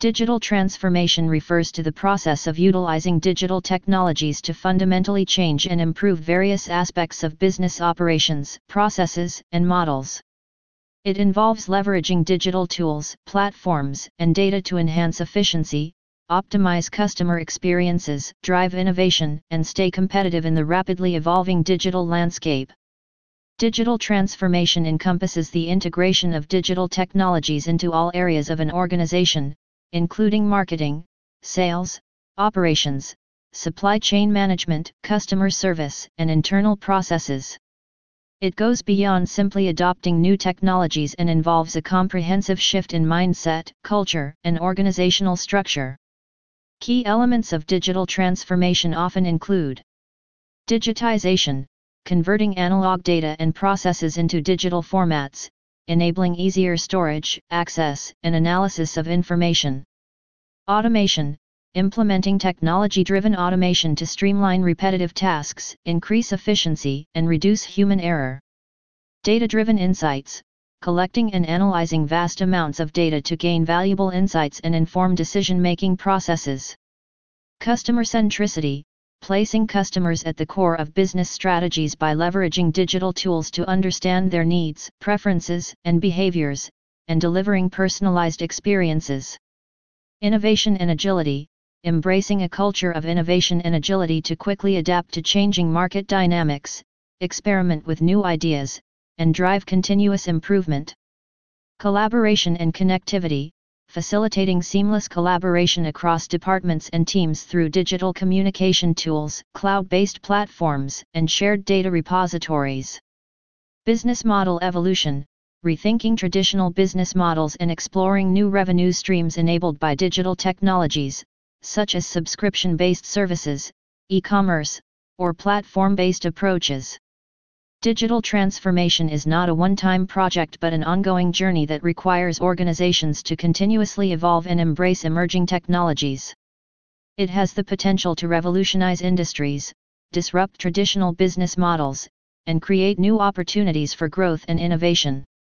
Digital transformation refers to the process of utilizing digital technologies to fundamentally change and improve various aspects of business operations, processes, and models. It involves leveraging digital tools, platforms, and data to enhance efficiency, optimize customer experiences, drive innovation, and stay competitive in the rapidly evolving digital landscape. Digital transformation encompasses the integration of digital technologies into all areas of an organization, including marketing, sales, operations, supply chain management, customer service, and internal processes. It goes beyond simply adopting new technologies and involves a comprehensive shift in mindset, culture, and organizational structure. Key elements of digital transformation often include digitization, converting analog data and processes into digital formats, enabling easier storage, access, and analysis of information. Automation, implementing technology-driven automation to streamline repetitive tasks, increase efficiency, and reduce human error. Data-driven insights, collecting and analyzing vast amounts of data to gain valuable insights and inform decision-making processes. Customer centricity, placing customers at the core of business strategies by leveraging digital tools to understand their needs, preferences, and behaviors, and delivering personalized experiences. Innovation and agility, embracing a culture of innovation and agility to quickly adapt to changing market dynamics, experiment with new ideas, and drive continuous improvement. Collaboration and connectivity, facilitating seamless collaboration across departments and teams through digital communication tools, cloud-based platforms, and shared data repositories. Business model evolution, rethinking traditional business models and exploring new revenue streams enabled by digital technologies, such as subscription-based services, e-commerce, or platform-based approaches. Digital transformation is not a one-time project but an ongoing journey that requires organizations to continuously evolve and embrace emerging technologies. It has the potential to revolutionize industries, disrupt traditional business models, and create new opportunities for growth and innovation.